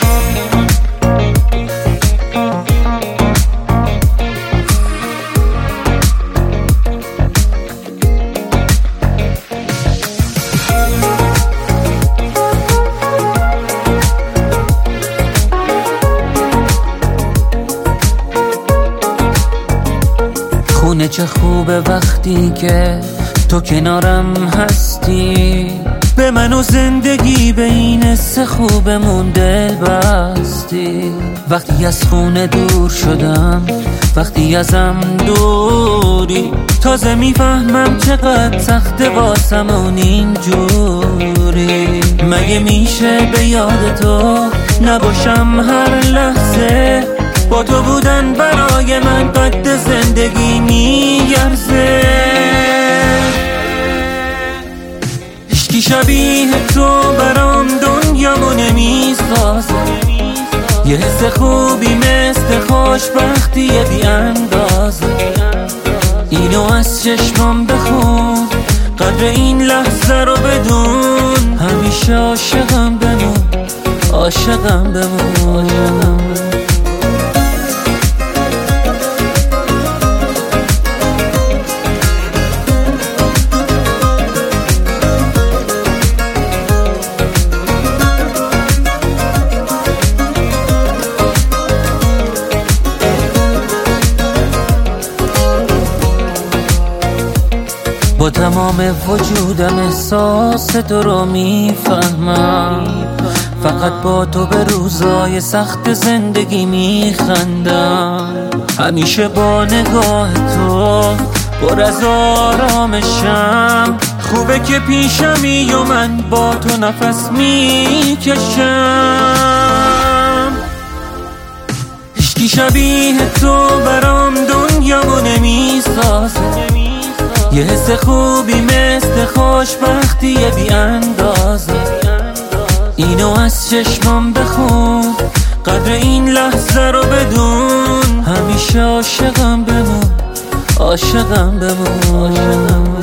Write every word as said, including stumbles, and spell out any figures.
خونه چه خوبه وقتی که تو کنارم هستی، به من و زندگی به این حس خوبمون دل بستی. وقتی از خونه دور شدم، وقتی ازم دوری، تازه میفهمم چقدر سخته واسمون اینجوری. مگه میشه به یاد تو نباشم هر لحظه؟ با تو بودن برای من قد زندگی میگرزه. هیچکی شبیه تو برام دنیامو نمیسازه. یه حس خوبی مثل خوشبختی بی اندازه. اینو از چشمام بخون، قدر این لحظه رو بدون. همیشه عاشقم بمون، عاشقم بمون. با تمام وجودم احساس تو رو میفهمم. فقط با تو به روزای سخت زندگی میخندم. همیشه با نگاه تو پر از آرامشم. خوبه که پیشمی و من با تو نفس میکشم. هیچکی شبیه تو برام دنیامو نمیسازه. یه حس خوبی مثل خوشبختی بی اندازه. اینو از چشمام بخون، قدر این لحظه رو بدون. همیشه عاشقم بمون، عاشقم بمون.